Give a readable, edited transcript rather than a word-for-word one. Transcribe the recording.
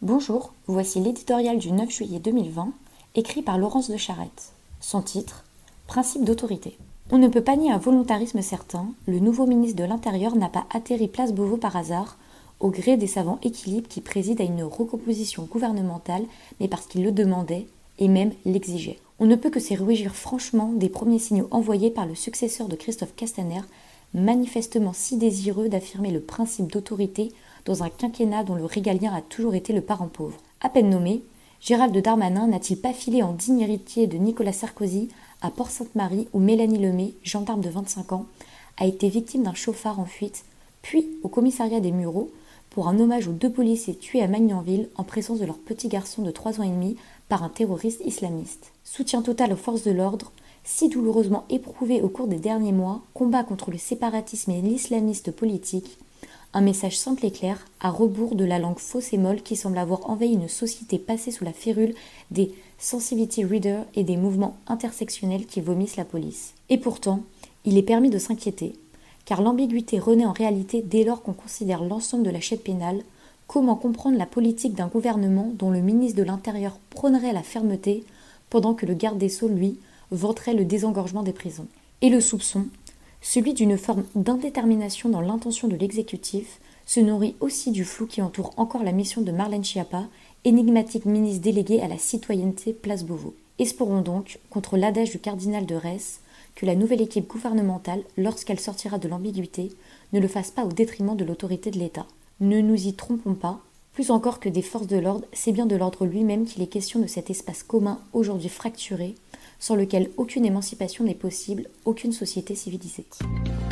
Bonjour, voici l'éditorial du 9 juillet 2020, écrit par Laurence de Charette. Son titre, Principe d'autorité. On ne peut pas nier un volontarisme certain, le nouveau ministre de l'Intérieur n'a pas atterri place Beauvau par hasard, au gré des savants équilibres qui président à une recomposition gouvernementale, mais parce qu'il le demandait, et même l'exigeait. On ne peut que se réjouir franchement des premiers signaux envoyés par le successeur de Christophe Castaner, manifestement si désireux d'affirmer le principe d'autorité dans un quinquennat dont le régalien a toujours été le parent pauvre. À peine nommé, Gérald Darmanin n'a-t-il pas filé en digne héritier de Nicolas Sarkozy à Port-Sainte-Marie où Mélanie Lemay, gendarme de 25 ans, a été victime d'un chauffard en fuite, puis au commissariat des Mureaux pour un hommage aux 2 policiers tués à Magnanville en présence de leur petit garçon de 3 ans et demi par un terroriste islamiste. Soutien total aux forces de l'ordre, si douloureusement éprouvé au cours des derniers mois, combat contre le séparatisme et l'islamisme politique, un message simple et clair, à rebours de la langue fausse et molle qui semble avoir envahi une société passée sous la férule des sensitivity readers et des mouvements intersectionnels qui vomissent la police. Et pourtant, il est permis de s'inquiéter, car l'ambiguïté renaît en réalité dès lors qu'on considère l'ensemble de la chaîne pénale. Comment comprendre la politique d'un gouvernement dont le ministre de l'Intérieur prônerait la fermeté, pendant que le garde des Sceaux, lui, vanterait le désengorgement des prisons. Et le soupçon, celui d'une forme d'indétermination dans l'intention de l'exécutif, se nourrit aussi du flou qui entoure encore la mission de Marlène Schiappa, énigmatique ministre déléguée à la citoyenneté place Beauvau. Espérons donc, contre l'adage du cardinal de Retz, que la nouvelle équipe gouvernementale, lorsqu'elle sortira de l'ambiguïté, ne le fasse pas au détriment de l'autorité de l'État. Ne nous y trompons pas, plus encore que des forces de l'ordre, c'est bien de l'ordre lui-même qu'il est question de cet espace commun aujourd'hui fracturé, sans lequel aucune émancipation n'est possible, aucune société civilisée.